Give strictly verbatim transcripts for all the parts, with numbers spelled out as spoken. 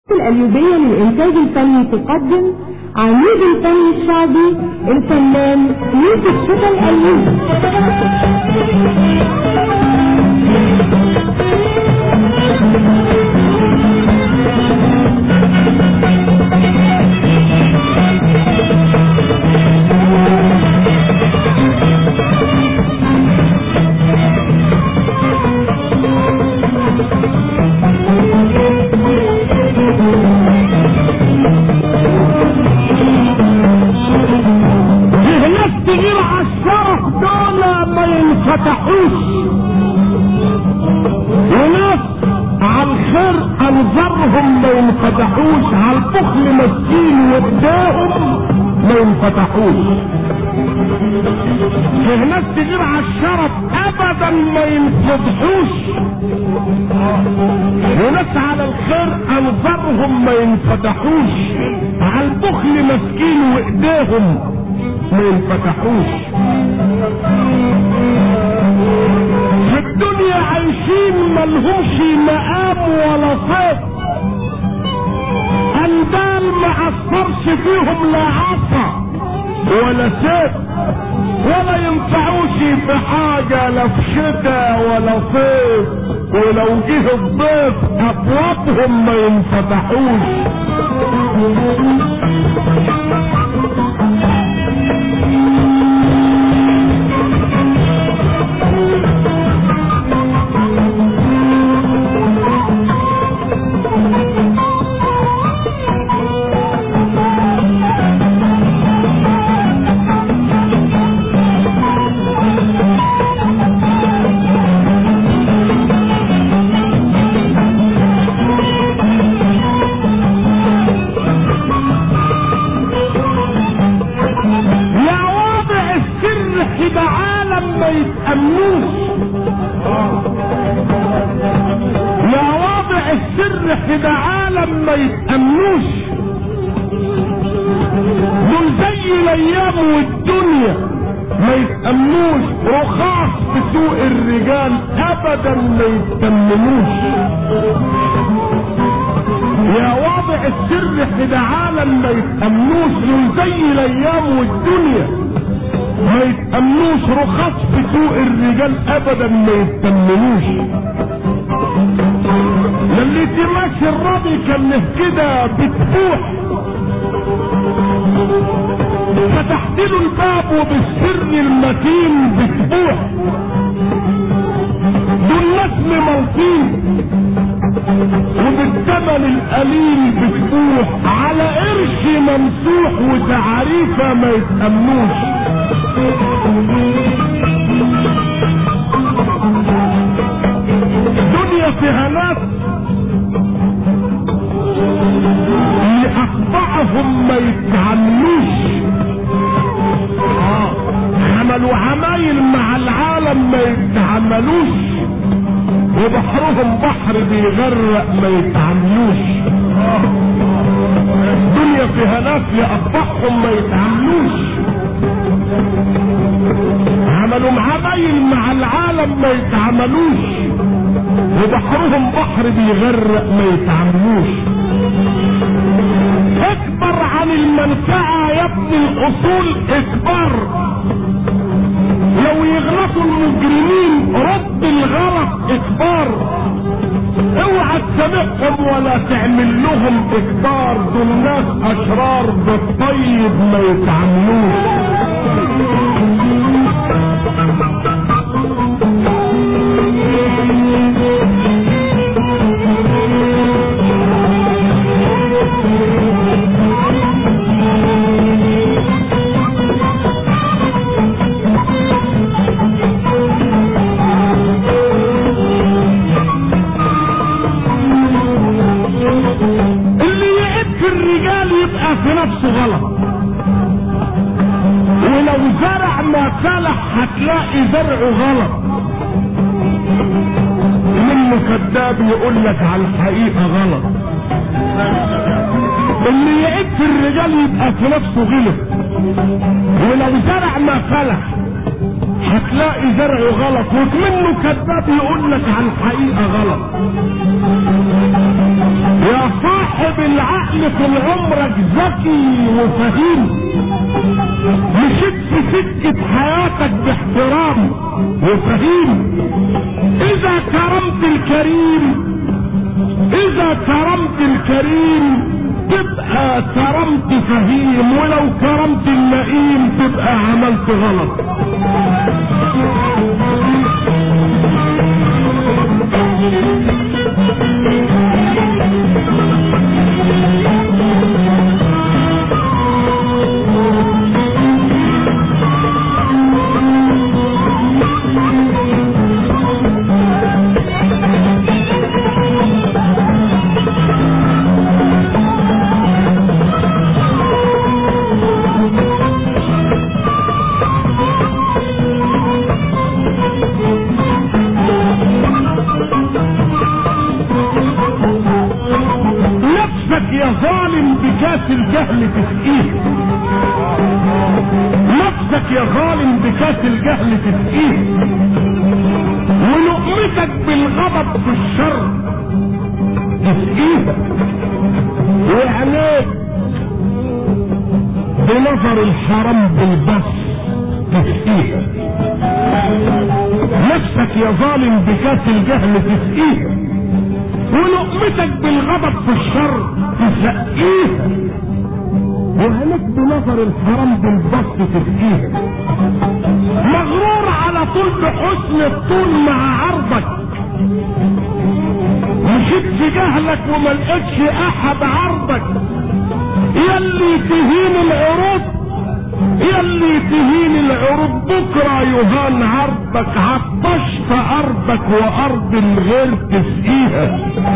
الأيوبية للإنتاج الفني تقدم عميد الفن الشعبي الفنان يوسف شتا الأيوبي. فتحوش وناس على الخير انظرهم ما ينفتحوش، على البخل مسكين وابداهم ما ينفتحوش. فيه ناس تغير على الشرف ابدا ما ينفتحوش، وناس على الخير انظرهم ما ينفتحوش، على البخل مسكين وايديهم ما ينفتحوش. في الدنيا عايشين ملهمش مقام ولا صيت، اندال ما اثرش فيهم لا عصا ولا سيف، ولا ينفعوش في حاجة لا في شتاء ولا صيف، ولو جه الضيف ابوابهم ما ينفتحوش. يا واضع السر في ده عالم ما يتأمنوش، دول زي الايام والدنيا ما يتأمنوش، رخاص في سوق الرجال ابدا ما يتأمنوش. يا واضع السر في ده عالم ما يتأمنوش، دول زي الايام والدنيا ما يتأمنوش، رخص في سوق الرجال ابدا ما يتأمنوش. للي تماشي الراضي كان كده بتفوح، فتحت له الباب وبالسر المتين بتفوح. دول ناس مملطين وبالثمن القليل بتفوح، على قرش ممسوح وتعريفه ما يتأمنوش. الدنيا فيها ناس لأطبعهم ما يتعاملوش، اه عملوا عمايل مع العالم ما يتعاملوش، وبحرهم بحر بيغرق ما يتعاملوش. الدنيا فيها ناس لأطبعهم ما يتعاملوش، عملوا عمايل مع العالم ما يتعاملوش، وبحرهم بحر بيغرق ما يتعاملوش. اكبر عن المنفعة يا ابن الاصول اكبر، لو يغلطوا المجرمين رد الغلط اكبر، اوعى تسامحهم ولا تعمل لهم اكبار، دول ناس اشرار بالطيب ما يتعاملوش. في نفسه غلط، ولو زرع ما فلح هتلاقي زرعه غلط. منه كذاب يقول لك على الحقيقة غلط، اللي يعيب في الرجال يبقى في نفسه غلط، ولو زرع ما فلح هتلاقي زرعه غلط، ومنه كذاب يقول لك على الحقيقة غلط. يا صاحب العقل طول عمرك ذكي وفهيم، مشيت في سكة حياتك باحترام وفهيم. اذا كرمت الكريم اذا كرمت الكريم تبقى كرمت فهيم، ولو كرمت اللئيم تبقى عملت غلط. يا ظالم بكاس الجهل تسقيه، نفسك يا ظالم بكاس الجهل تسقيه، ولقمتك بالغضب في الشر تسقيه، وعينيك بنظر الحرام بالبص تسقيه. نفسك يا ظالم بكاس الجهل تسقيه، ولقمتك بالغضب في الشر تسقيها، وعينك بنظر الحرام بالبسط تسقيها. مغرور على طول بحسن الطول مع عرضك، مشيت في جهلك وما لقيتش احد عرضك. يلي تهين العروض يلي تهين العروض بكره يهان عرضك. عطشت ارضك وارض الغير تسقيها.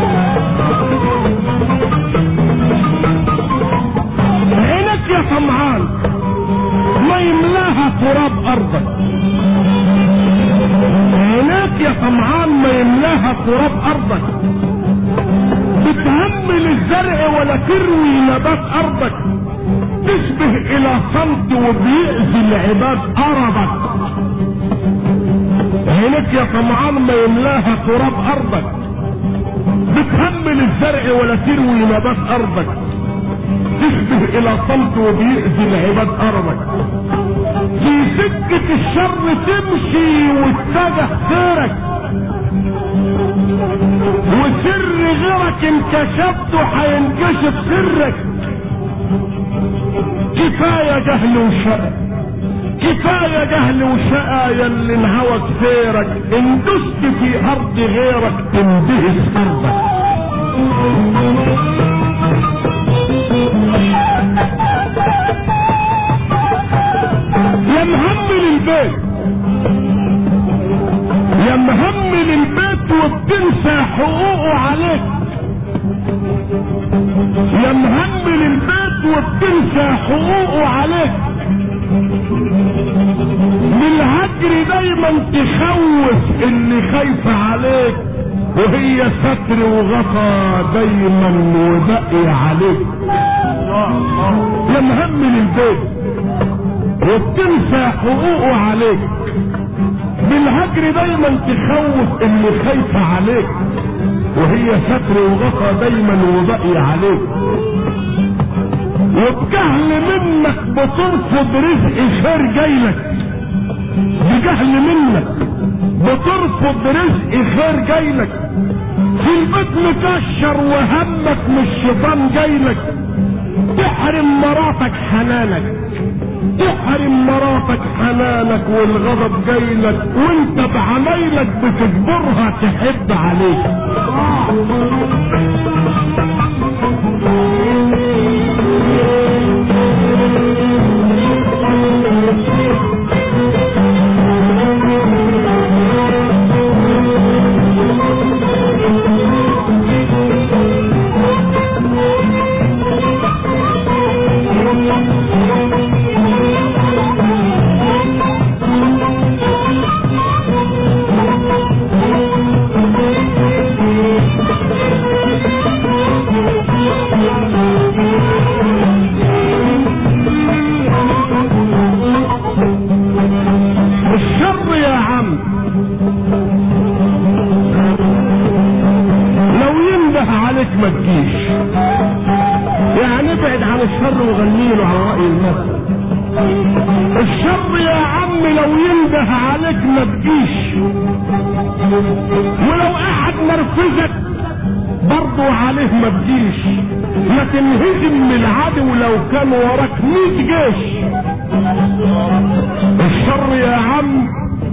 عينك يا طمعان ما يملاها تراب ارضك، عينك يا طمعان ما يملاها تراب ارضك. بتهمل الزرع ولا تروي نبات ارضك، تشبه الى صمت وبيأذي العباد ارضك. عينك يا طمعان ما يملاها تراب ارضك، بتهمل الزرع ولا تروي نبات ارضك، تشبه الى صمت وبيأذي العباد ارضك. في سكة الشر تمشي واتجه خيرك، وسر غيرك انكشفته هينكشف سرك. كفاية جهل وشقى كفاية جهل وشقى ياللي انهوت سيرك. ان دست في ارض غيرك تندهس ارضك. يا مهمل البيت يا مهمل البيت وبتنسى حقوقه عليك. يا مهمل البيت وبتنسى حقوقه عليك. بالهجر دايما تخوف اللي خايف عليك، وهي ستر وغطى دايما وبقي عليك. يا مهمل البيت وبتنسى حقوقه عليك، بالهجر دايما تخوف اللي خايف عليك، وهي ستر وغطى دايما وبقي عليك. وبجهل منك بترفض رزق خير جايلك، بجهل منك بترفض رزق خير جايلك. في البيت مكشر وهمك مش الشيطان جايلك. تحرم مراتك حنانك تحرم مراتك حنانك والغضب جايلك، وانت بعمايلك بتجبرها تحب عليك. الشر وغنيله على رأي المثل. الشر يا عم لو ينده عليك ما تجيش، ولو قعد نرفزك برضو عليه ما تجيش، لكن هجم من العدو لو كان وراك ميت جيش. الشر يا عم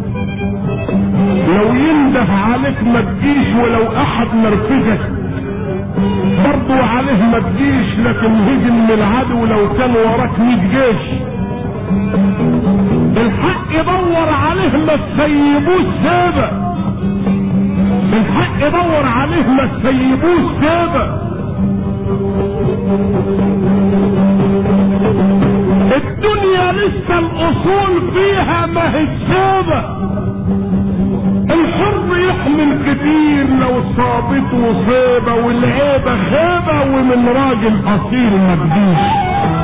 لو ينده عليك ما تجيش، ولو احد نرفزك برضو عليه ما تجيش، لكن هجم من العدو لو كان وراك ميت جيش. الحق يدور عليه ما تسيبوش سابق، الحق يدور عليه ما تسيبوش سابق. الدنيا لسه الاصول فيها ما هي سابق. الحر يحمل كتير لو صابت وصيبة، والعيبة خيبة ومن راجل اصيل ما تجيش.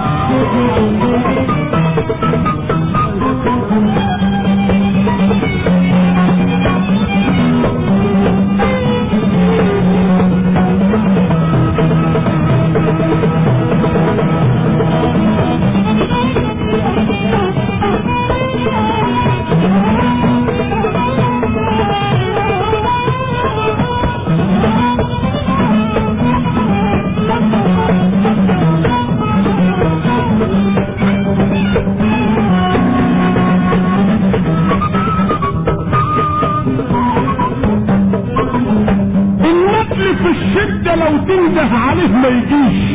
تنده عليه ما يجيش.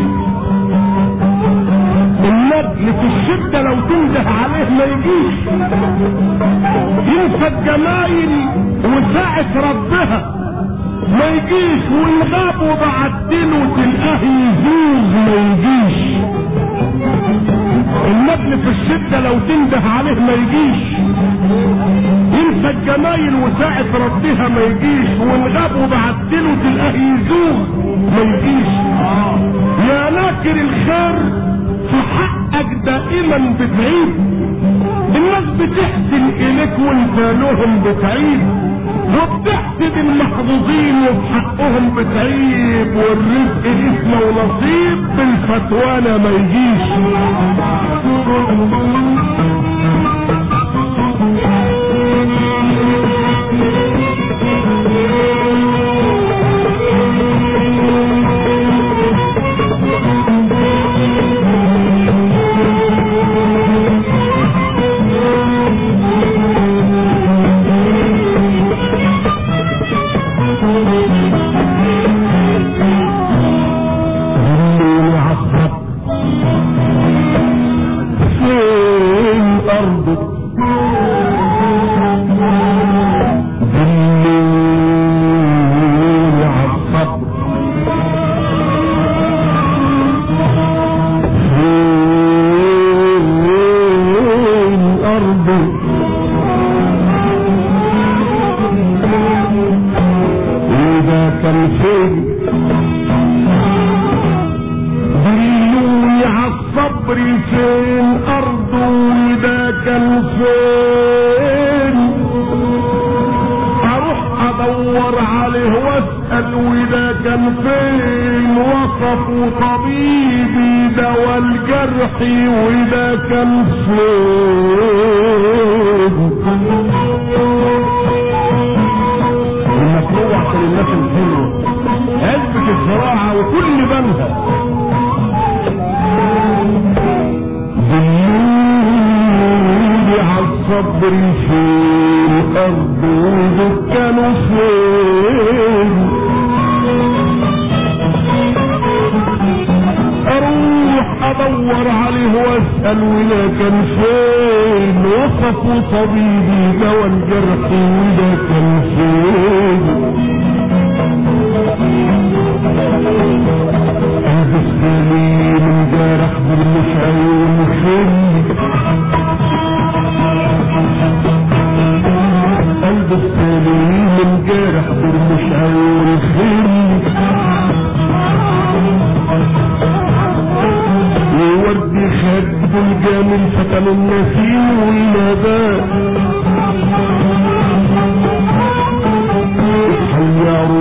النبل في الشدة لو تنده عليه ما يجيش. ينسى الجمايل وساعة ربها ما يجيش، والغاب وبعدله تلقاه يزوز ما يجيش. النبل في الشدة لو تنده عليه ما يجيش. ينسى الجمايل وساعة ربها ما يجيش، والغاب وبعدله تلقاه يزوز ما يجيش. يا ناكر الخير في حقك دائما بتعيب. الناس بتحسن اليك وانت لهم بتعيب، وبتحسد المحظوظين وفي حقهم بتعيب. والرزق اسمه ونصيب بالفتوانة ما يجيش.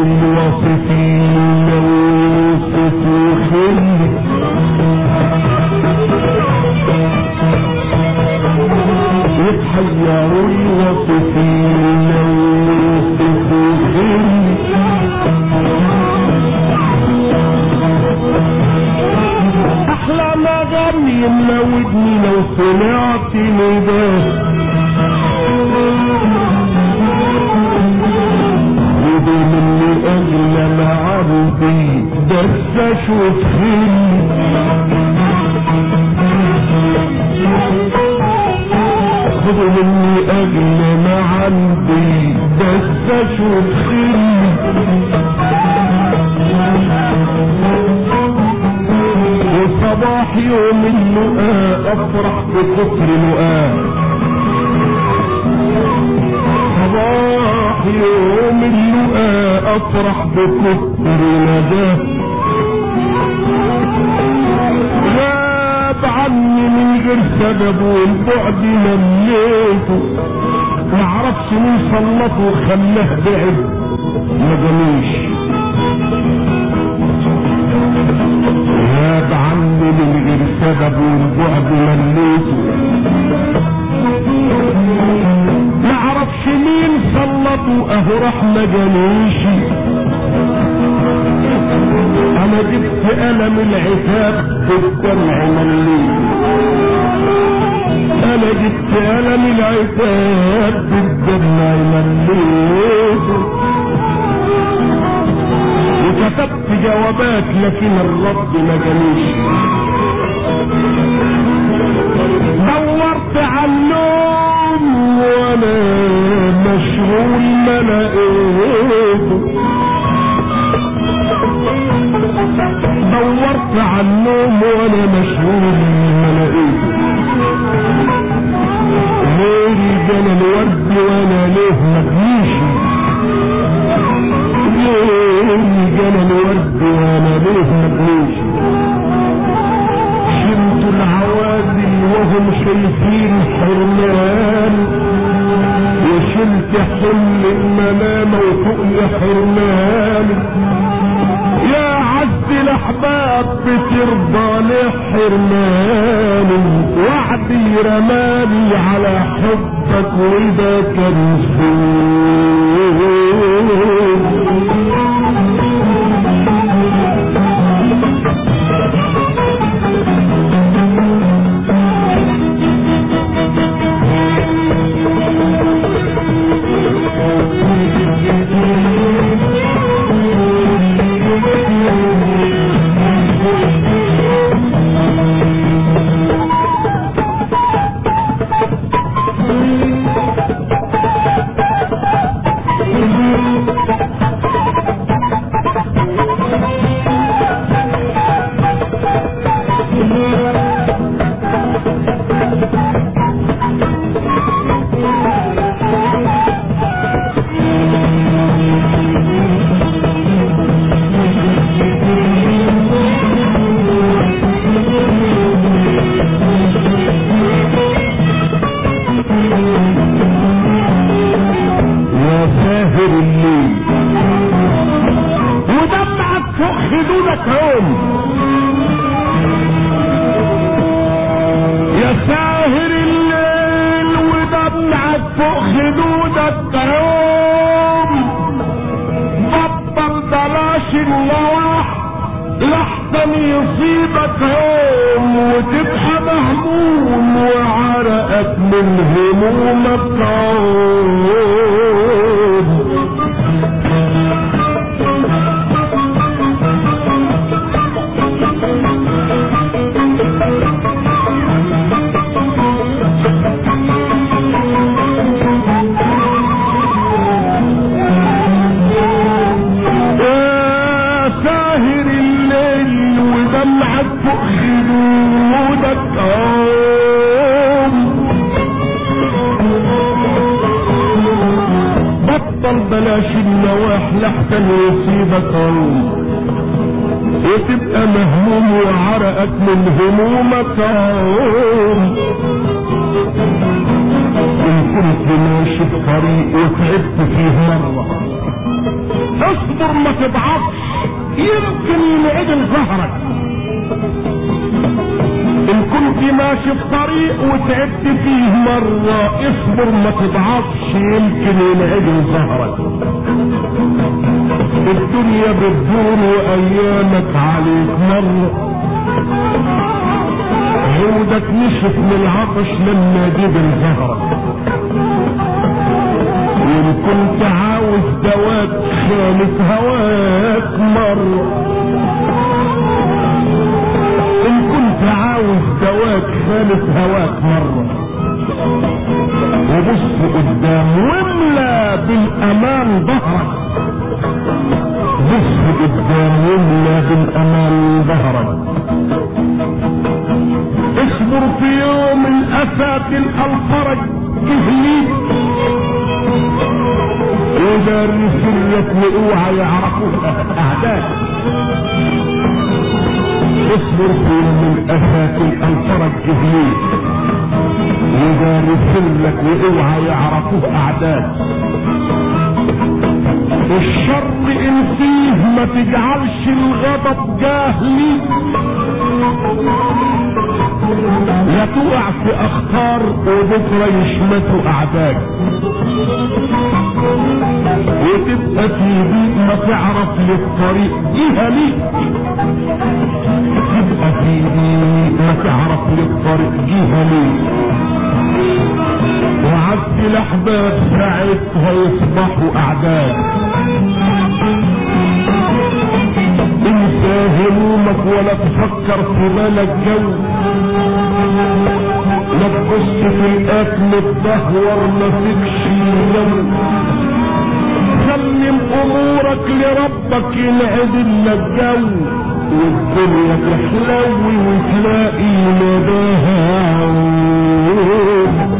الوصفين وصف خلي يملى ودني لو سمعت نداه خدوا مني اغلى ما عندي بس اشوف خيري خدوا مني اغلى ما عندي بس اشوف خيري وصباح يوم اللقاء افرح بكتر لقاء صباح يوم اللقاء افرح بكتر نداه غاب عني من غير سبب والبعد مليته معرفش مين سلطه وخلاه بعد ما جاليش غاب عني من غير سبب والبعد مليته معرفش مين سلطه اهو راح ما جاليش انا جبت الم العتاب بالدمع مليت انا جبت الم العتاب بالدمع مليت وكتبت جوابات لكن الرد ما جاليش دورت على النوم وانا مشغول ما لقيته دورت على النوم وانا مشغول ما لقيته غيري جانا الورد وانا ليه مجنيش غيري جانا الورد وانا ليه مجنيش شمت العوادل وهم شايفين حرمان وشلت حل المنام وفوق حرمان يا عز الاحباب بترضى لحرماني وعدي رماني على حبك وده كان بلاش النواح لحسن يصيبك عروض وتبقى مهموم وعرقك من همومك عروض ان كنت ماشي في طريق وتعبت فيه مرة اصبر ما تضعفش يمكن ينعدل ظهرك ان كنت ماشي في طريق وتعبت فيه مرة اصبر ما تضعفش يمكن ينعدل ظهرك الدنيا بتدور وايامك عليك مرة هو نشف من العطش لما جيب الزهرة. وان كنت عاوز دواك خالف هواك مرة، ان كنت عاوز دواك خالف هواك مرة، وبص قدام واملى بالامان ظهرك، بص قدام واملى بالامان ظهرك. اصبر في يوم الاسى تلقى الفرج تهليك، ودار سرك واوعى يعرفوها اعداك. اصبر في يوم الاسى تلقى الفرج تهليك، ودار سرك واوعى يعرفوه اعداك. الشر ان فيه ما تجعلش الغضب جاهلي، لا تقع في اخطار وبكره يشمتوا اعداك، وتبقى في بيت ما تعرف للطريق جهلي، تبقى في بيت ما تعرف للطريق جهلي. وعد الاحباب ساعتها يصبحوا اعداء. انسى همومك ولا تفكر في بالك جو، لا تبص في الاكل الدهور ما فيكش يوم. سلم امورك لربك ينعدل لك جو، والدنيا تحلوي وتلاقي نداها عود.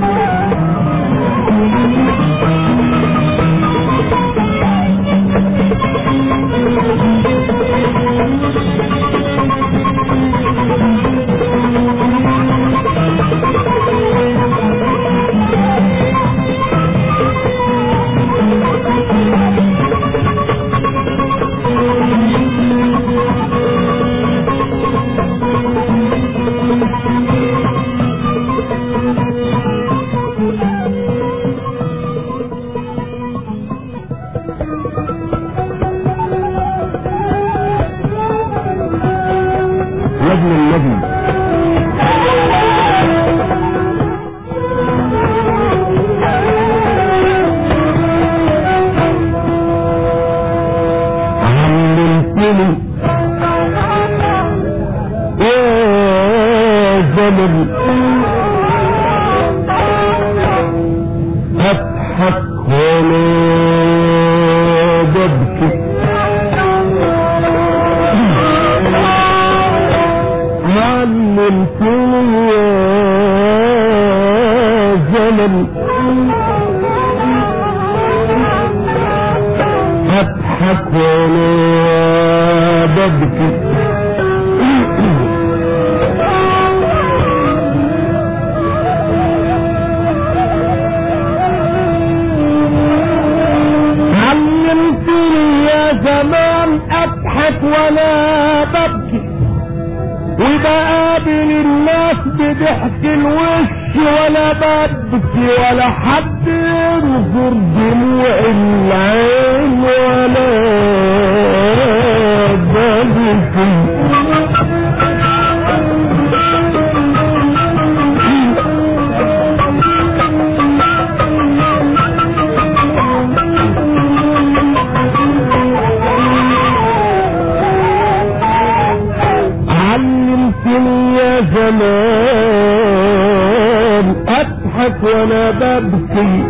وانا ببكي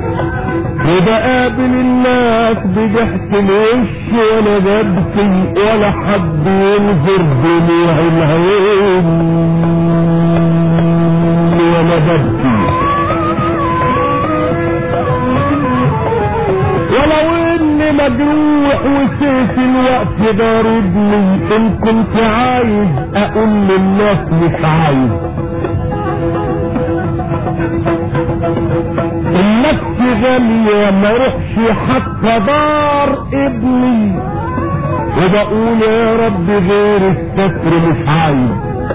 وبقابل الناس بضحك الوش وانا ببكي ولا حد ينظر دموع العين وانا ببكي ولو اني مجروح وسيف الوقت ضاربني ان كنت عايز اقول للناس مش عايز النفس غالية ما روحش حتى دار ابني وبقول يا رب غير الستر مش عايز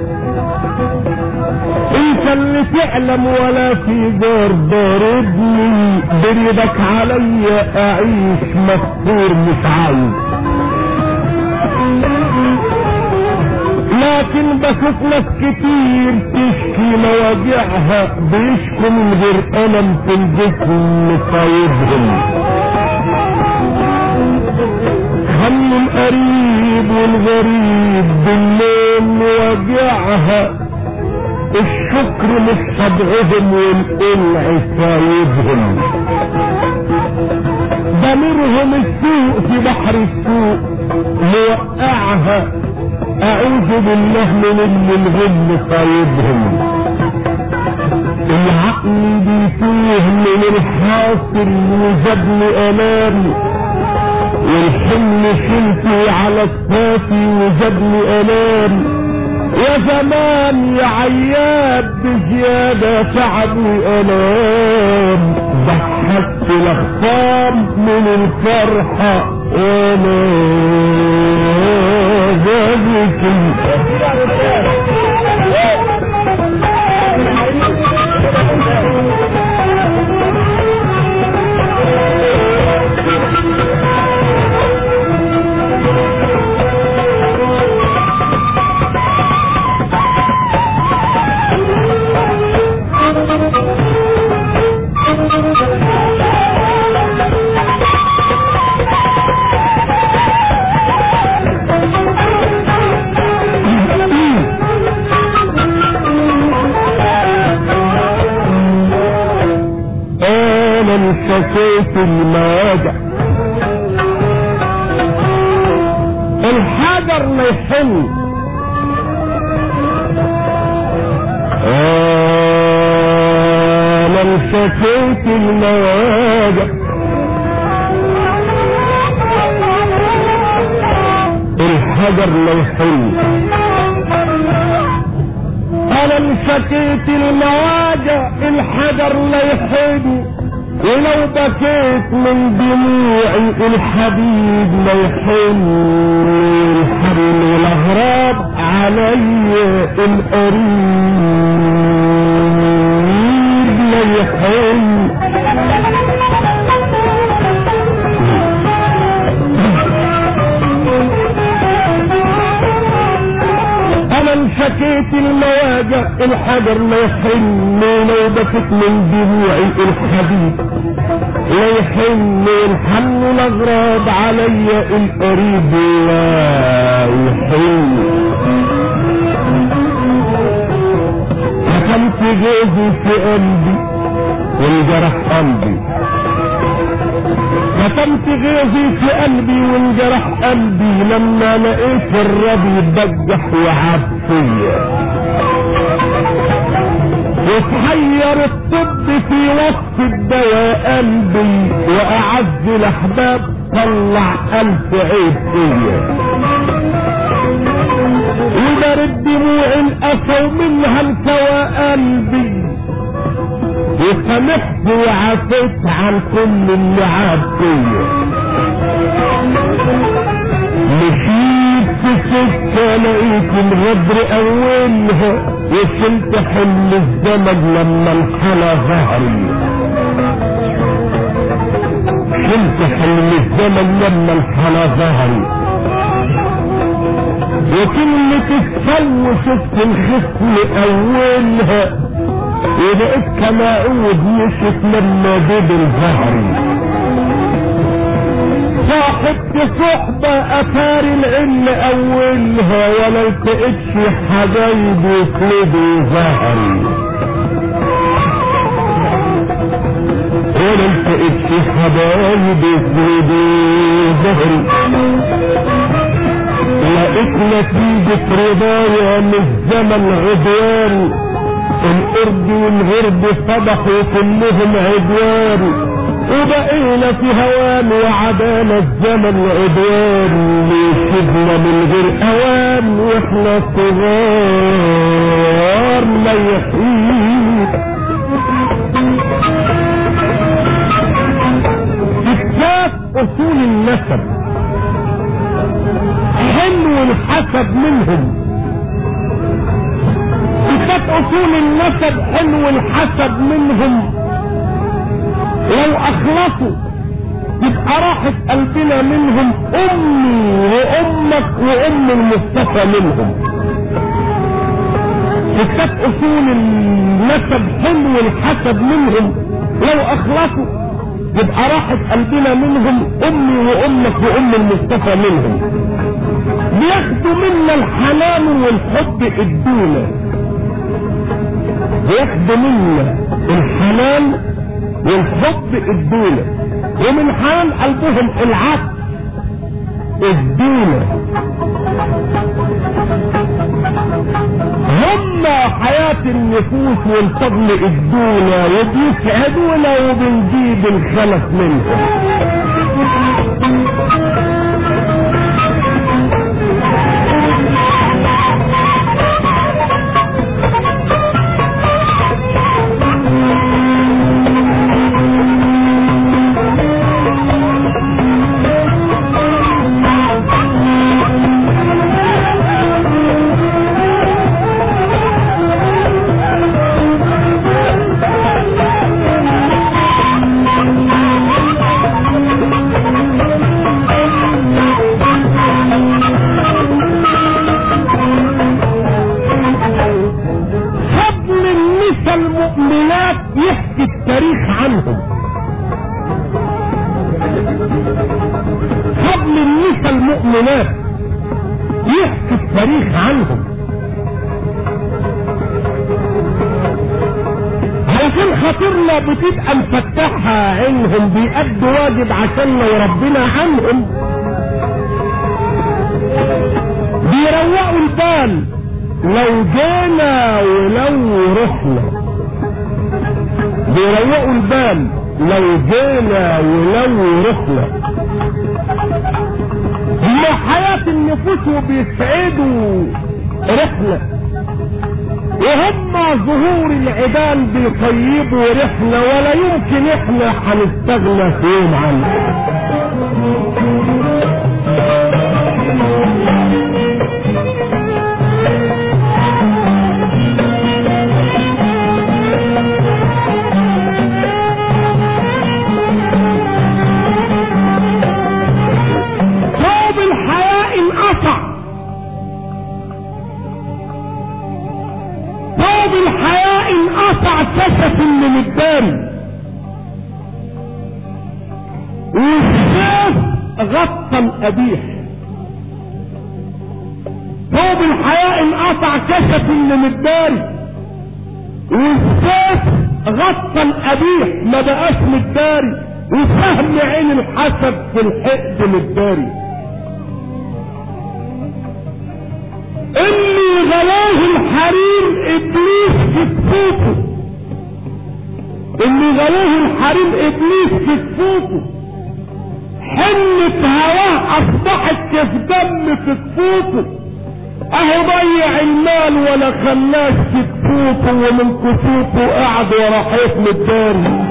انت اللي تعلم ولا في دار دار ابني بريدك عليا اعيش مستور مش عايز لكن بشوف ناس كتير تشكي مواجعها بيشكوا من غير ألم في الجسم مصايبهم. هم القريب والغريب بالليل مواجعها، الشكر مش طبعهم والقلع سايبهم. ضميرهم السوء في بحر السوء موقعها، اعوذ بالله من اللي الغل صايبهم. العقل بيتوه من الحاصل وجابني الام، والحمل شلته على الصافي وجابني الام. يا زمان يا عياب بزيادة تعبني الام، ضحكت الاخصام من الفرحة وانا جابكم. شكيت المواجع، الحجر ما يحن. انا شكيت المواجع، الحجر ما يحن. انا شكيت المواجع، الحجر لا يحن. ولو بكيت من دموعي الحبيب ما يحن، الحبل والاغراب علي القريب ما يحن. انا انشكيت المواجع، الحجر ما يحن. لو بكيت من دموعي الحبيب لا يحن، الحن الاغراب علي القريب لا يحن. حكمت جوزي في قلبي وانجرح قلبي، كتمت غيظي في قلبي وانجرح قلبي لما لقيت الربي يبجح وعاب فيا. وتحير الطب في وصف الدواء قلبي، واعز الاحباب طلع الف عيب فيا. وبرد دموع الاسى ومنها الكوى قلبي، وسامحت وعفيت عن كل اللي عاب فيا. مشيت في سكه لقيت الغدر اولها، وشلت حمل الزمن لما انحنى ظهري. شلت حمل الزمن لما انحنى ظهري، وكلمة السو شفت الخصم اولها، وبقيت كما عود مشت لما دبل ظهري. صاحبت صحبة اثار العل اولها، ولا التقيتش حبايب يسندوا ظهري. ولا التقيتش حبايب يسندوا ظهري. لقيت نتيجة رضايا من الزمن عدوان، القرب والغرب صبحوا كلهم عدوان. وبقينا في هوان وعدانا الزمن عدوان، ليشبنا من غير اوان واحنا صغار ما يحيط. اكتشاف اصول النسب حلو الحسب منهم. كتاب اصول النسب حلو الحسب منهم، لو اخلصوا يبقى راحت قلبنا منهم. امي وامك وام المصطفى منهم. وشاف اصول النسب حلو الحسب منهم، لو اخلصوا يبقى راحت قلبنا منهم، امي وامك وام المصطفى منهم. بياخدوا منا الحنان والحب ادونا، بياخدوا منا الحنان والحب ادونا، ومن حنان قلبهم العطف ادونا. هم حياة النفوس والفضل ادونا، وبيسعدونا وبنجيب الخلف منهم. يحكي التاريخ عنهم، قبل النساء المؤمنات يحكي التاريخ عنهم، علشان خاطرنا بتبقى مفتحها عينهم، بيأدوا واجب عشاننا وربنا عنهم، بيروقوا البال لو جينا ولو رحنا، بيروقوا البال لو جينا ولو رحنا. هما حياة النفوس وبيسعدوا رحلة، وهم ظهور العباد بيطيبوا رحلة، ولا يمكن احنا هنستغنى في يوم عنه. كشف من الداري، والسيف غطى القبيح. ثوب الحياء انقطع كشف من الداري، والسيف غطى القبيح ما بقاش متداري، وسهم عين الحسد في الحقد متداري. اللي غلاه الحريم ابليس في كفوفه، اللي غلاه الحريم ابليس في كفوفه، حنة هواه اصبحت كف دم في كفوفه، اهو ضيع المال ولا خلاش في كفوفه، ومن كفوفه قعد ورا حيط متداري.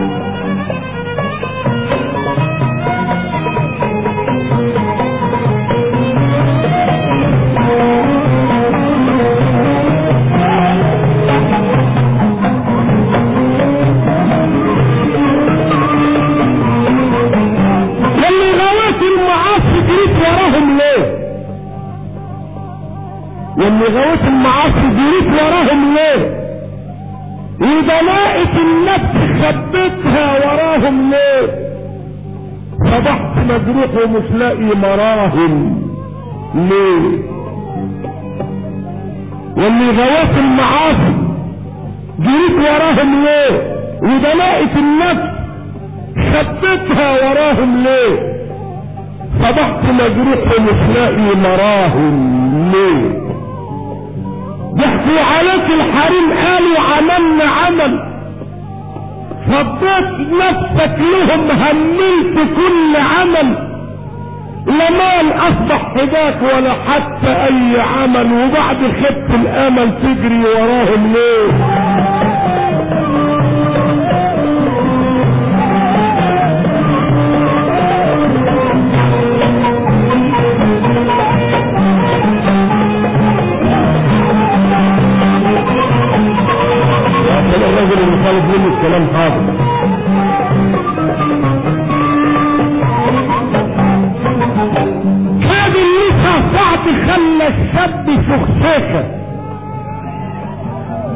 واللي غوث المعاصي جريت وراهم ليه؟ ودلائق النفس خبتها وراهم ليه؟ صبحت مجروح ومش لاقي مراهم ليه؟ واللي غوث المعاصي جريت وراهم ليه؟ ودلائق النفس خبتها وراهم ليه؟ صبحت مجروح ومش لاقي مراهم ليه؟ يحكوا عليك الحريم قالوا عملنا عمل، فضيت نفسك لهم هملت كل عمل، لا مال اصبح حداك ولا حتى اي عمل، وبعد خبت الامل تجري وراهم ليه؟ الرجل اللي خالف منه الكلام حاضر. هذه النساء صعب خلى الشاب شخشاكة،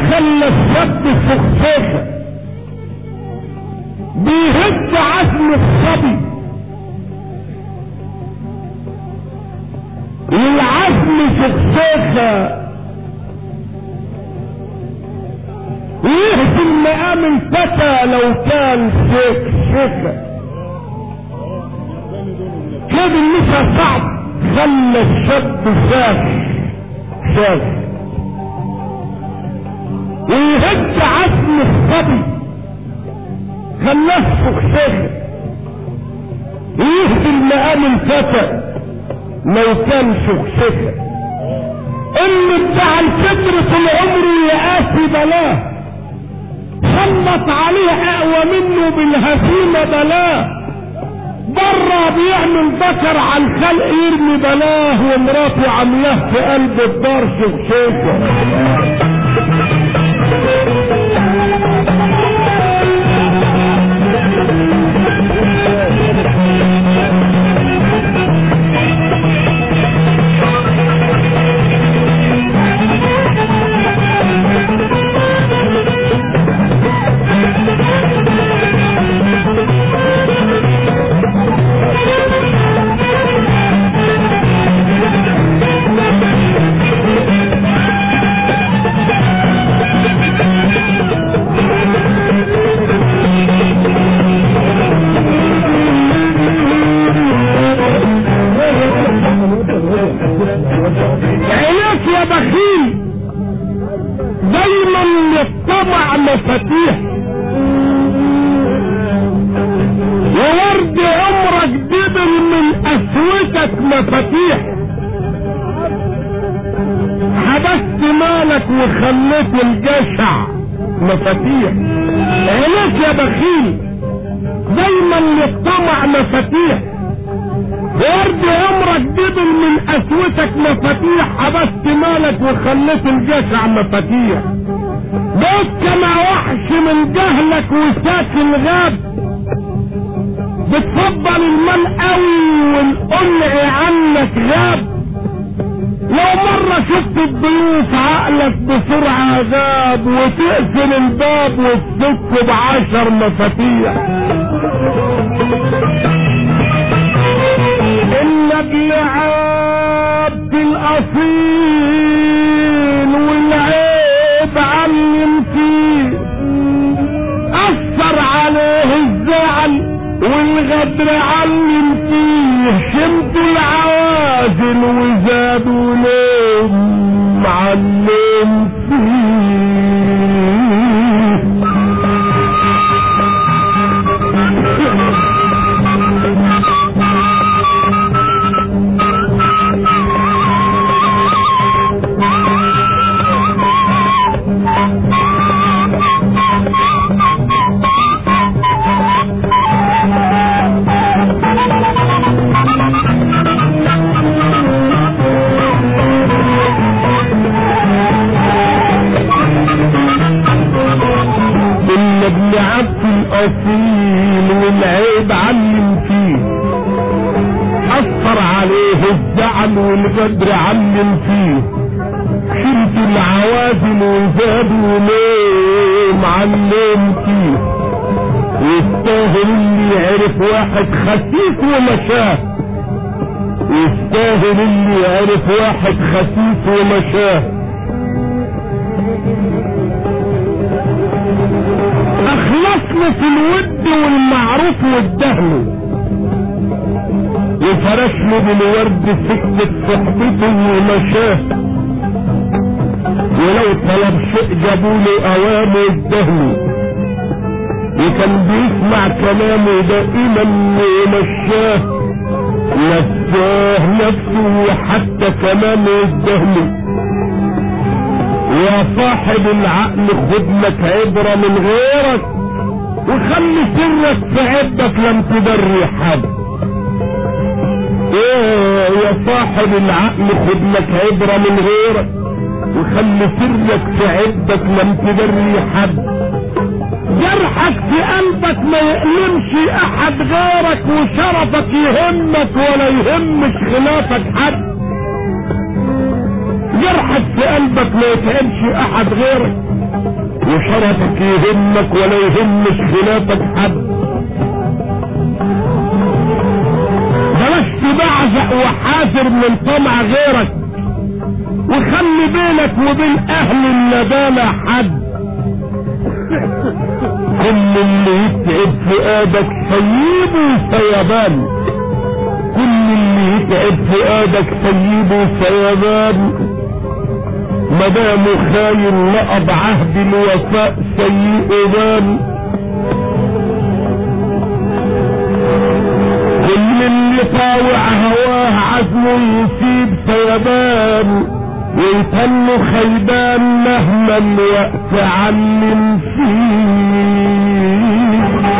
خلى الشاب سخسخة بيهد عزم الصبي، والعزم سخسخة ويهزم مقام الفتى لو كان سخسخة. كان النساء صعب خلى الشاب ساخ ساخ ويهد عزم الصبي خلاه سخسخة ويهزم مقام الفتى لو كان سخسخة. اللي بتاع الفكر طول عمره يقاسي بلاه، سلط عليه اقوى منه بالهزيمة بلاه، برا بيعمل ذكر على الخلق يرمي بلاه، ومراته عاملاه في قلب الدار سخسخة. عينيك يا بخيل دايما للطمع مفاتيح، وورد عمرك دبل من قسوتك مفاتيح، حبست مالك وخليت الجشع مفاتيح. عينيك يا بخيل دايما للطمع مفاتيح، ورد عمرك دبل من قسوتك مفاتيح، حبست مالك وخليت الجشع مفاتيح. بص كما وحش من جهلك وساكن غاب، بتفضل المال قوي والقلع عنك غاب. لو مرة شفت الضيوف عقلك بسرعة غاب، وتقفل الباب وتفك بعشر مفاتيح. النبل عبد الأصيل والعيب علم فيه، أثر عليه الزعل والغدر علم فيه، شمتوا العوازل وزادوا لهم علم فيه. ابن عبد الأصيل والعيب علم فيه، أثر عليه الزعل والغدر علم فيه، شلت العوازل وزادوا ليه معلم فيه. يستاهل اللي يعرف واحد خسيس ومشاه، يستاهل اللي يعرف واحد خسيس ومشاه. اخلصنا في الود والمعروف والدهن، وفرشنا بالورد سكة صحبته ومشاه، ولو طلب شيء جابوله اوامه الدهن، وكان بيسمع كلامه دائما ومشاه، نساه نفسه وحتى كلامه الدهن. يا صاحب العقل خد لك عبرة من غيرك، وخلي سرك في عبك لم تدري حد. ايه يا صاحب العقل خد لك عبرة من غيرك، وخلي سرك في عبك لم تدري حد. جرحك في قلبك ما يألمش احد غيرك، وشرفك يهمك ولا يهمش خلافك حد. جرحك في قلبك ما يتعبش احد غيرك، وشرفك يهمك ولا يهمش خلافك حد. بلاش تبعزق وحاذر من طمع غيرك، وخلي بينك وبين اهل الندالة حد. كل اللي يتعب فؤادك سيبه سيبان، كل اللي يتعب فؤادك سيبه سيبان. مدامه خاين لقب عهد الوفاء سيء بان. كل اللي طاوع هواه عزمه يسيب سيبان، ويتنه خيبان مهما الوقت علم فيه.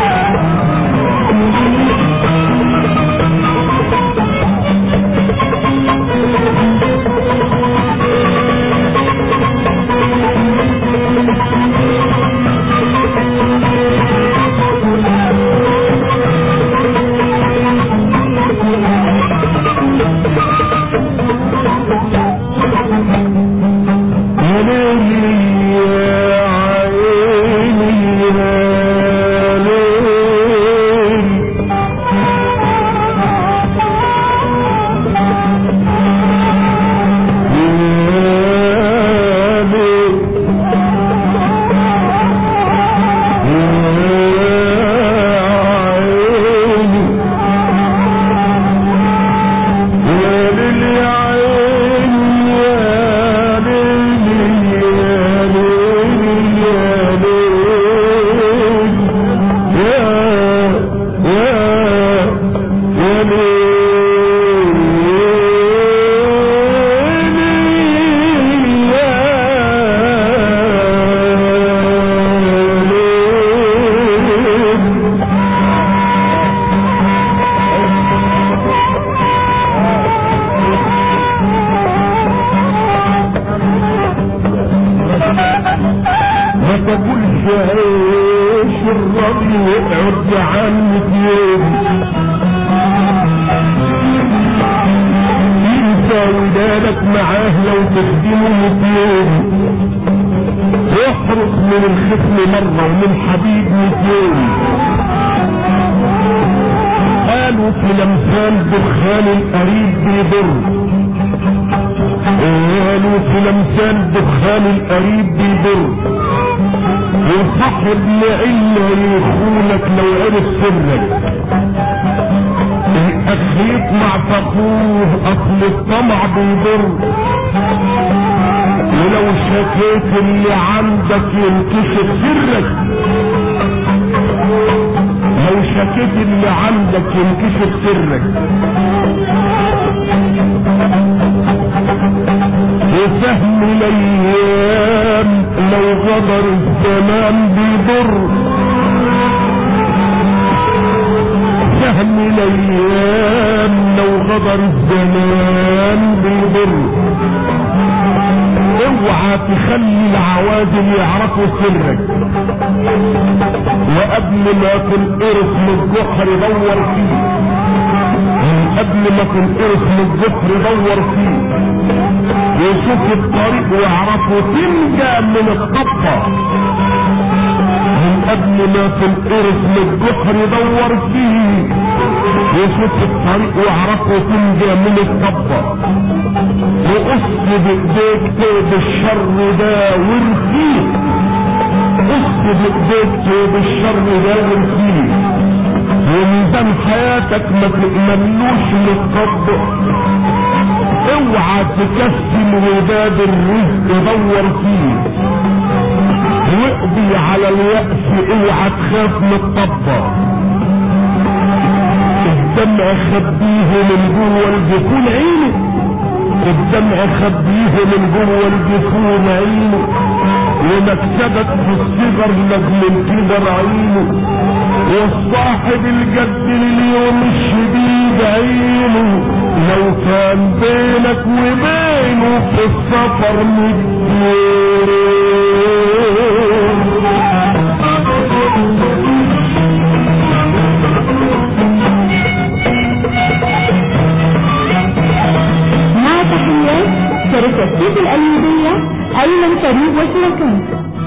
ولو شكيت اللي عندك ينكشف سرك، لو شكيت اللي عندك ينكشف سرك. وسهم الايام لو غدر الزمان بيضر، سهم الايام لو غدر الزمان بيضر. اوعى تخلي العوازل يعرفوا سرك، وقبل ما تنقرص من الجحر دور فيه، قبل ما تنقرص من الجحر دور فيه، وشوف الطريق واعرفوا تنجى من الطبقة. من قبل ما تنقرص من الجحر دور فيه، وشوف الطريق واعرفوا تنجى من الطبقة. وقص بايديك توب الشر ده وارخيه، قص بايديك توب الشر ده وارخيه. وميزان حياتك ما تأمنلوش للطبق. اوعى تكسم وداد الرزق دور فيه، واقضي على اليأس. اوعى تخاف من الطبق. الدمع خبيه من جوه الجفون عينه، الدمع خبيه من جوه الجفون عينه. ومكسبك في الصغر لازم الكبر عينه. والصاحب الجد لليوم الشديد عينه. لو كان بينك وبينه في السفر مدير. مع تحيات شركة سيف الأيوبية، أيمن فريد وشركات.